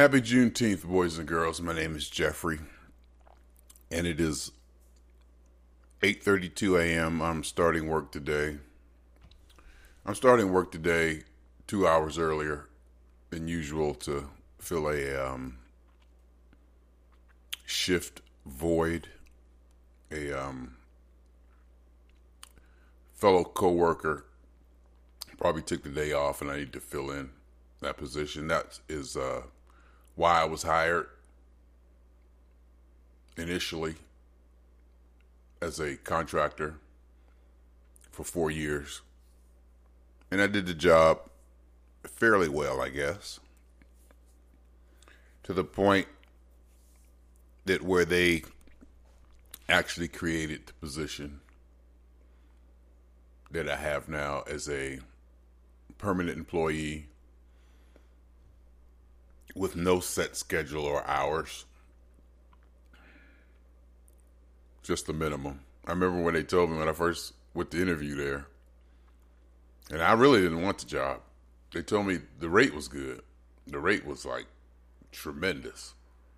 Happy Juneteenth, boys and girls. My name is Jeffrey, and it is 8:32 a.m. I'm starting work today. 2 hours earlier than usual to fill a shift void. A fellow coworker probably took the day off, and I need to fill in that position. That is why I was hired initially as a contractor for 4 years. And I did the job fairly well, I guess, to the point that where they actually created the position that I have now as a permanent employee with no set schedule or hours, just the minimum. I remember when they told me when I first went to interview there, and I really didn't want the job. They told me the rate was good. The rate was like tremendous.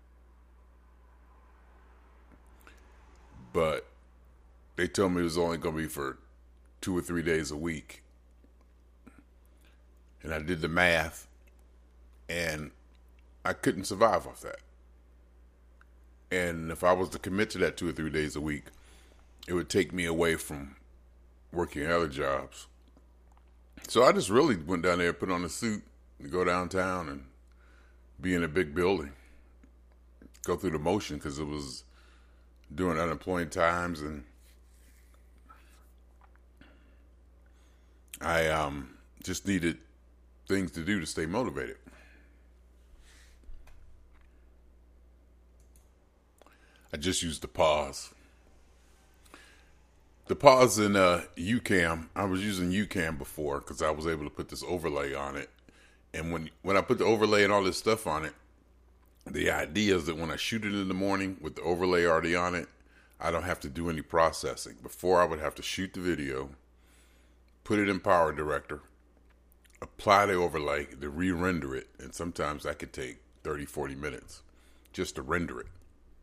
But they told me it was only going to be for 2 or 3 days a week. And I did the math, and I couldn't survive off that. And if I was to commit to that 2 or 3 days a week, it would take me away from working other jobs. So I just really went down there, put on a suit, and go downtown and be in a big building. Go through the motion because it was during unemployment times, and I just needed things to do to stay motivated. I just used the pause. The pause in UCam, I was using UCam before because I was able to put this overlay on it. And when I put the overlay and all this stuff on it, the idea is that when I shoot it in the morning with the overlay already on it, I don't have to do any processing. Before, I would have to shoot the video, put it in Power Director, apply the overlay, to re-render it, and sometimes that could take 30, 40 minutes just to render it.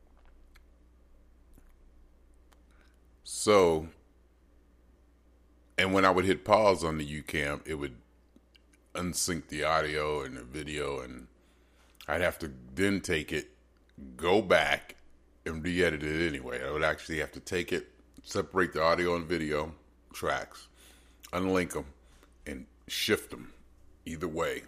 So, and when I would hit pause on the UCam, it would unsync the audio and the video, and I'd have to then take it, go back, and re-edit it anyway. I would actually have to take it, separate the audio and video tracks, unlink them, and shift them either way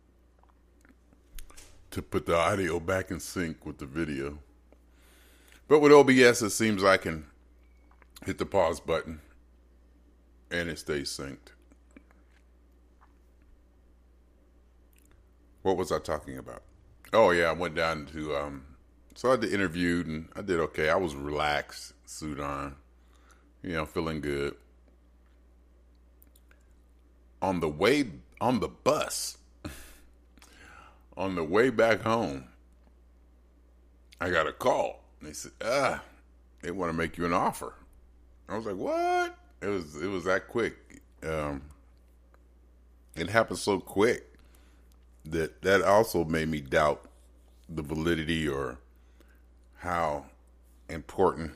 to put the audio back in sync with the video. But with OBS, it seems I can hit the pause button and it stays synced. What was I talking about? Oh yeah, I went down to so I did interviewed and I did okay. I was relaxed, suit on, feeling good. On the way on the bus, on the way back home, I got a call. They said, they want to make you an offer. I was like, what? It was that quick. It happened so quick that also made me doubt the validity or how important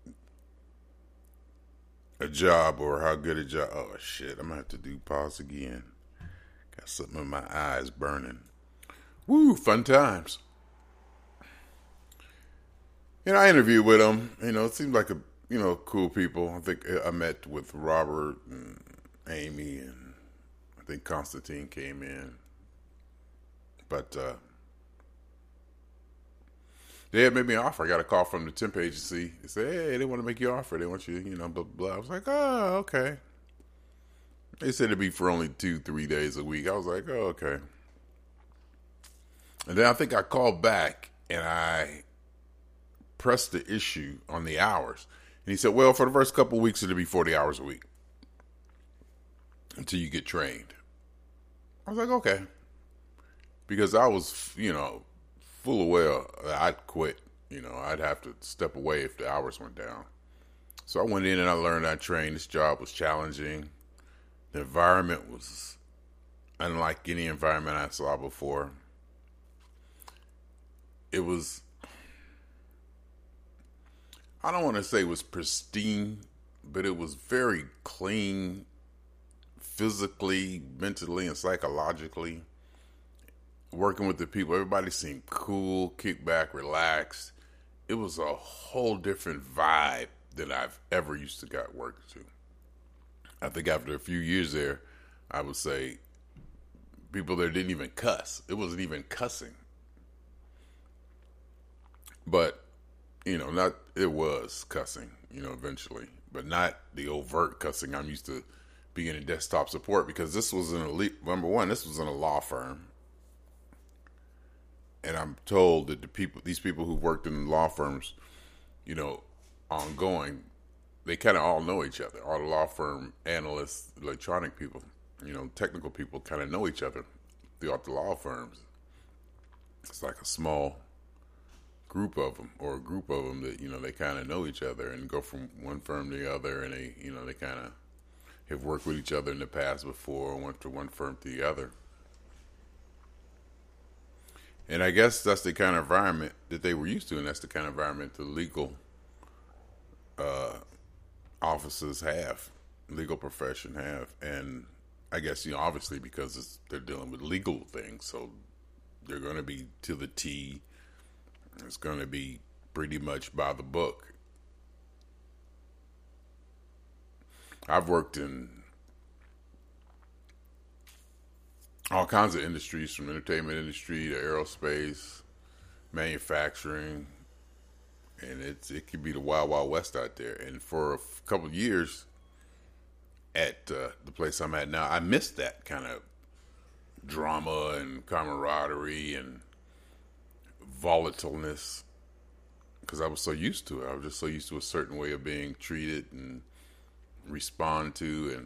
a job or how good a job. Oh shit! I'm gonna have to do pause again. Got something in my eyes burning. Woo! Fun times. I interviewed with them. It seemed like cool people. I think I met with Robert and Amy, and I think Constantine came in. But they had made me an offer. I got a call from the temp agency. They said, hey, they want to make you an offer. They want you, blah, blah, blah. I was like, oh, okay. They said it'd be for only 2-3 days a week. I was like, oh, okay. And then I think I called back and I pressed the issue on the hours. And he said, well, for the first couple of weeks, it'll be 40 hours a week until you get trained. I was like, okay. Because I was, full aware that I'd quit. I'd have to step away if the hours went down. So I went in and I learned, I trained. This job was challenging. The environment was unlike any environment I saw before. it was, I don't want to say it was pristine, but it was very clean physically, mentally, and psychologically. Working with the people, everybody seemed cool, kick back, relaxed. It was a whole different vibe than I've ever used to got work to. I think after a few years there, I would say people there didn't even cuss. It wasn't even cussing. But, not, it was cussing, eventually. But not the overt cussing I'm used to being in desktop support, because this was number one, this was in a law firm. And I'm told that these people who worked in law firms, ongoing, they kind of all know each other. All the law firm analysts, electronic people, technical people kind of know each other throughout the law firms. It's like a small group of them, or a group of them that, they kind of know each other and go from one firm to the other, and they kind of have worked with each other in the past before, went from one firm to the other. And I guess that's the kind of environment that they were used to, and that's the kind of environment the legal offices have, legal profession have. And I guess, obviously because they're dealing with legal things, so they're going to be to the T. It's going to be pretty much by the book. I've worked in all kinds of industries, from entertainment industry to aerospace, manufacturing, and it could be the wild, wild west out there. And for a couple of years at the place I'm at now, I missed that kind of drama and camaraderie and volatileness, because I was so used to it. I was just so used to a certain way of being treated and respond to,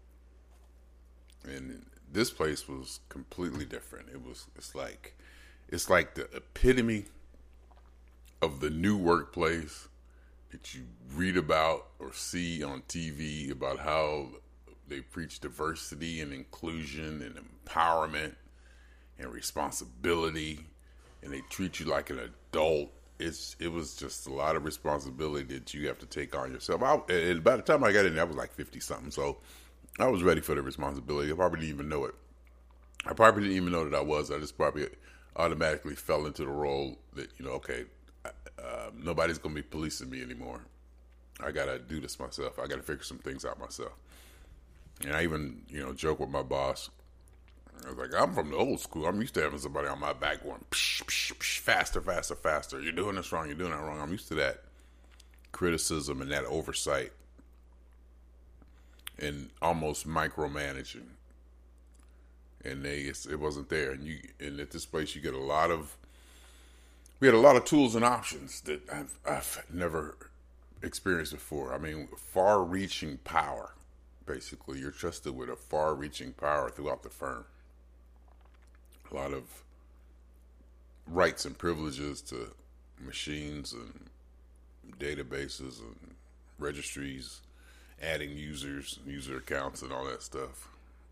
and this place was completely different. It's like the epitome of the new workplace that you read about or see on TV, about how they preach diversity and inclusion and empowerment and responsibility, and they treat you like an adult. It was just a lot of responsibility that you have to take on yourself. And by the time I got in there, I was like 50 something, so I was ready for the responsibility. I probably didn't even know it. I probably didn't even know that I was. I just probably automatically fell into the role that, nobody's going to be policing me anymore. I got to do this myself. I got to figure some things out myself. And I even, joke with my boss. I was like, I'm from the old school. I'm used to having somebody on my back going, psh, psh, psh, faster, faster, faster. You're doing this wrong. You're doing that wrong. I'm used to that criticism and that oversight and almost micromanaging. And it wasn't there. And at this place, you get we had a lot of tools and options that I've never experienced before. I mean, far-reaching power. Basically, you're trusted with a far-reaching power throughout the firm. A lot of rights and privileges to machines and databases and registries, adding users, user accounts, and all that stuff.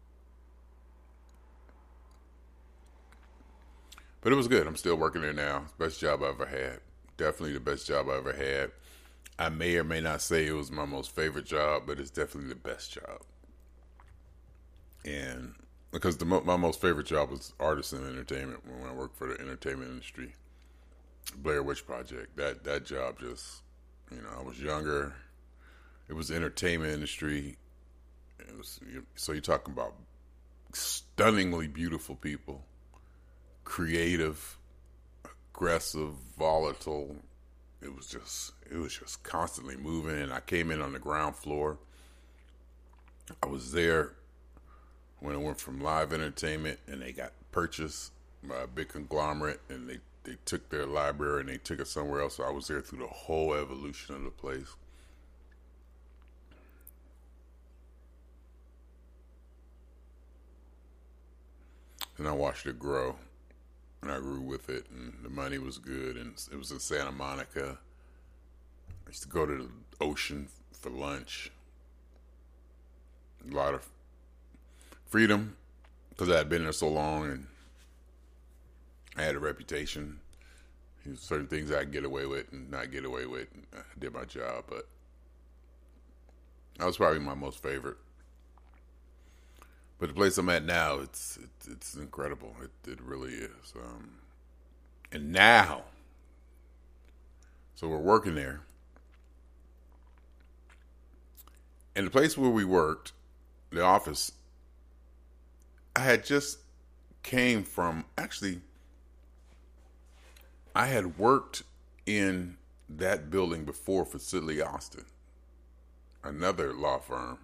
But it was good. I'm still working there now. Best job I ever had. Definitely the best job I ever had. I may or may not say it was my most favorite job, but it's definitely the best job. And because my most favorite job was artisan entertainment when I worked for the entertainment industry. Blair Witch Project. That job just, I was younger. It was the entertainment industry. So you're talking about stunningly beautiful people, creative, aggressive, volatile. It was just constantly moving. And I came in on the ground floor. I was there when it went from live entertainment, and they got purchased by a big conglomerate, and they took their library and they took it somewhere else. So I was there through the whole evolution of the place. And I watched it grow, and I grew with it, and the money was good, and it was in Santa Monica. I used to go to the ocean for lunch. A lot of freedom, because I had been there so long, and I had a reputation. Certain things I could get away with and not get away with. And I did my job, but that was probably my most favorite. But the place I'm at now, it's incredible. It really is. And now, so we're working there, and the place where we worked, the office, I had just came from. Actually, I had worked in that building before for Sidley Austin, another law firm.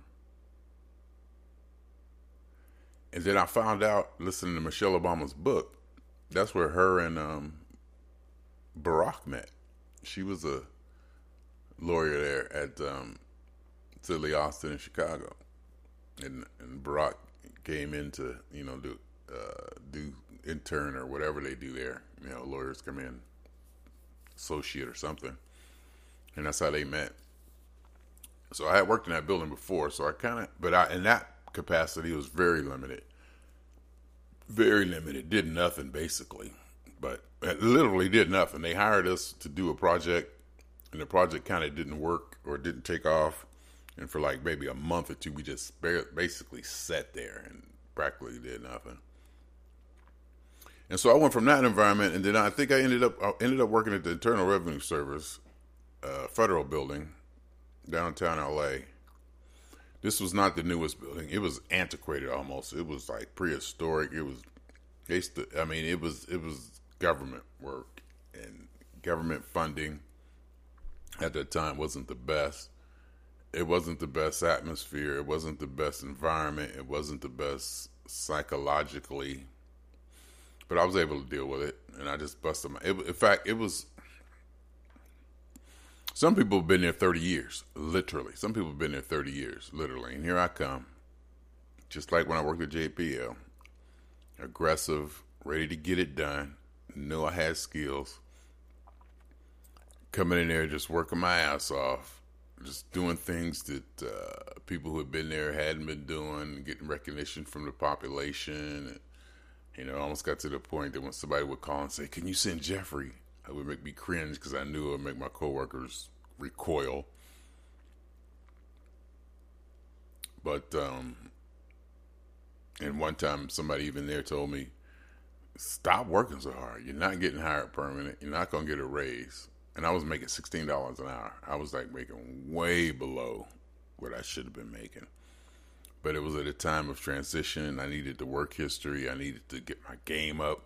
And then I found out, listening to Michelle Obama's book, that's where her and Barack met. She was a lawyer there at Sidley Austin in Chicago, and Barack came in to do intern or whatever they do there. Lawyers come in, associate or something, and that's how they met. So I had worked in that building before, so in that capacity, it was very limited. Very limited. Did nothing, basically. But literally did nothing. They hired us to do a project, and the project kind of didn't work or didn't take off. And for like maybe a month or two, we just basically sat there and practically did nothing. And so I went from that environment, and then I think I ended up working at the Internal Revenue Service, federal building, downtown LA. This was not the newest building. It was antiquated almost. It was like prehistoric. It was government work, and government funding at that time wasn't the best. It wasn't the best atmosphere. It wasn't the best environment. It wasn't the best psychologically. But I was able to deal with it, and I just busted in fact, it was. Some people have been there 30 years, literally. Some people have been there 30 years, literally. And here I come, just like when I worked at JPL, aggressive, ready to get it done, knew I had skills, coming in there just working my ass off, just doing things that people who had been there hadn't been doing, getting recognition from the population. Almost got to the point that when somebody would call and say, "Can you send Jeffrey?" It would make me cringe because I knew it would make my coworkers recoil. But, and one time somebody even there told me, "Stop working so hard. You're not getting hired permanent. You're not going to get a raise." And I was making $16 an hour. I was like making way below what I should have been making. But it was at a time of transition. I needed the work history. I needed to get my game up.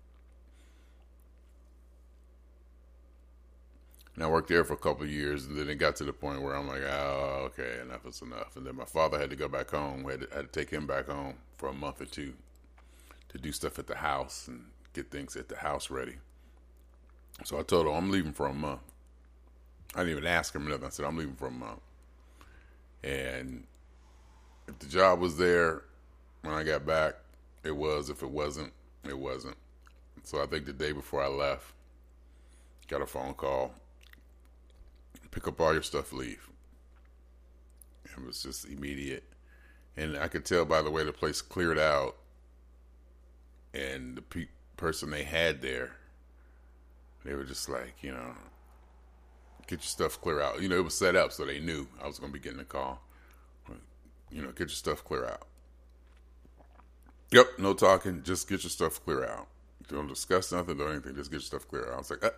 And I worked there for a couple of years, and then it got to the point where I'm like, "Oh, okay, enough is enough." And then my father had to go back home. I had to take him back home for a month or two to do stuff at the house and get things at the house ready. So I told him, "I'm leaving for a month." I didn't even ask him nothing. I said, "I'm leaving for a month." And if the job was there when I got back, it was. If it wasn't, it wasn't. So I think the day before I left, got a phone call. "Pick up all your stuff, leave." It was just immediate. And I could tell by the way the place cleared out and the person they had there, they were just like, "Get your stuff, clear out." It was set up so they knew I was going to be getting a call. "Get your stuff, clear out." Yep, no talking, just get your stuff, clear out. Don't discuss nothing, don't anything, just get your stuff clear out. I was like,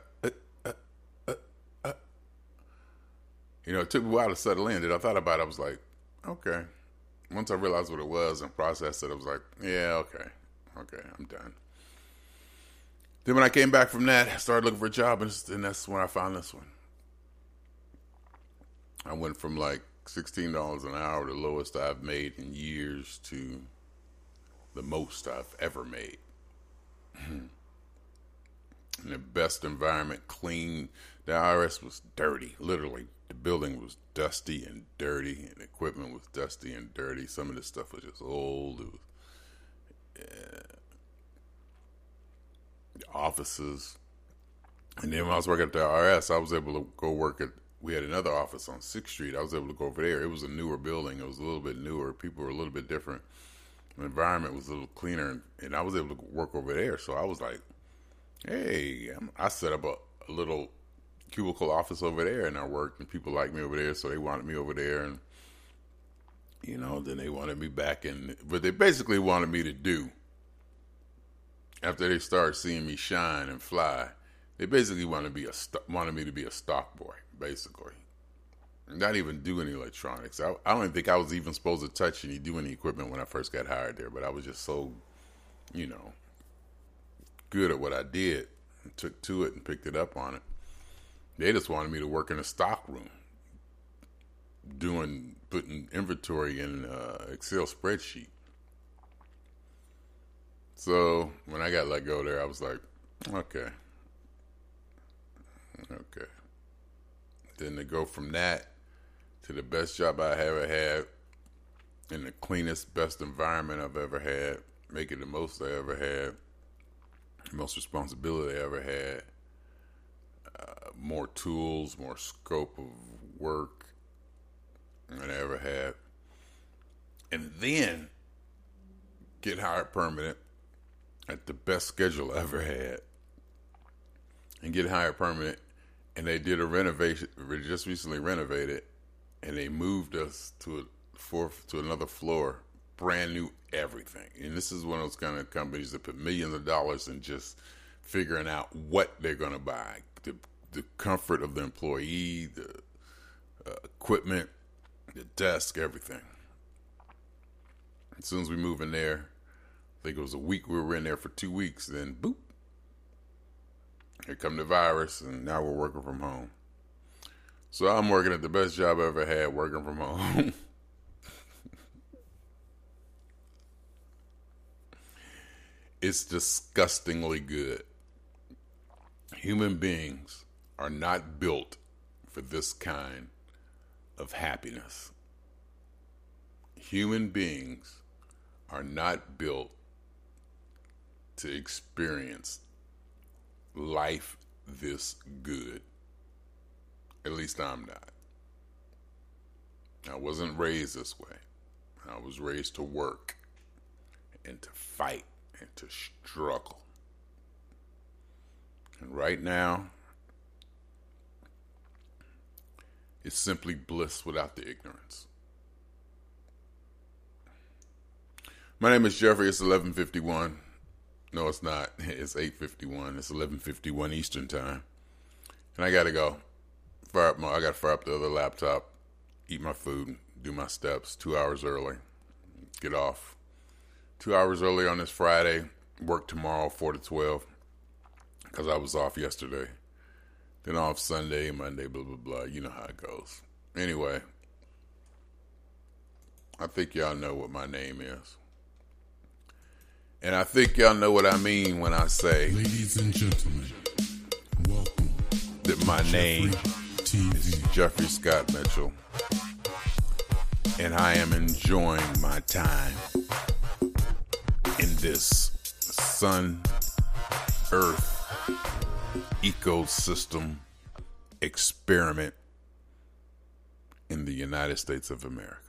it took me a while to settle in. I thought about it, I was like, okay. Once I realized what it was and processed it, I was like, yeah, okay, I'm done. Then when I came back from that, I started looking for a job, and that's when I found this one. I went from like $16 an hour, the lowest I've made in years, to the most I've ever made. In the best environment, clean. The IRS was dirty, literally. The building was dusty and dirty, and the equipment was dusty and dirty. Some of the stuff was just old. It was the offices. And then when I was working at the IRS, I was able to go work at, we had another office on 6th Street. I was able to go over there. It was a newer building. It was a little bit newer. People were a little bit different. The environment was a little cleaner, and I was able to work over there. So I was like, Hey, I set up a little cubicle office over there, and I worked, and people liked me over there, so they wanted me over there, and then they wanted me back in. But they basically wanted me to do after they started seeing me shine and fly. They basically wanted me to be a stock boy, basically. Not even do any electronics. I don't even think I was even supposed to touch do any equipment when I first got hired there, but I was just so, good at what I did, and took to it and picked it up on it. They just wanted me to work in a stock room, putting inventory in an Excel spreadsheet. So when I got let go there, I was like, okay. Then to go from that to the best job I ever had, in the cleanest, best environment I've ever had, making the most I ever had, most responsibility I ever had, more tools, more scope of work than I ever had, and then get hired permanent at the best schedule I ever had, and get hired permanent, and they did a renovation. We just recently renovated, and they moved us to another floor, brand new everything. And this is one of those kind of companies that put millions of dollars in just figuring out what they're going to buy, the comfort of the employee, the equipment, the desk, everything. As soon as we moved in there, I think it was a week we were in there for 2 weeks, then boop, here come the virus, and now we're working from home. So I'm working at the best job I ever had, working from home. It's disgustingly good. Human beings are not built for this kind of happiness. Human beings are not built to experience life this good. At least I'm not. I wasn't raised this way. I was raised to work and to fight and to struggle. And right now, it's simply bliss without the ignorance. My name is Jeffrey. It's 11:51. No, it's not. It's 8:51. It's 11:51 Eastern time. And I got to go. I got to fire up the other laptop, eat my food, do my steps 2 hours early, get off 2 hours early on this Friday, work tomorrow 4 to 12 because I was off yesterday. Then off Sunday, Monday, blah, blah, blah. You know how it goes. Anyway, I think y'all know what my name is. And I think y'all know what I mean when I say, ladies and gentlemen, welcome that my name is Jeffrey Scott Mitchell, and I am enjoying my time in this sun, earth, ecosystem experiment in the United States of America.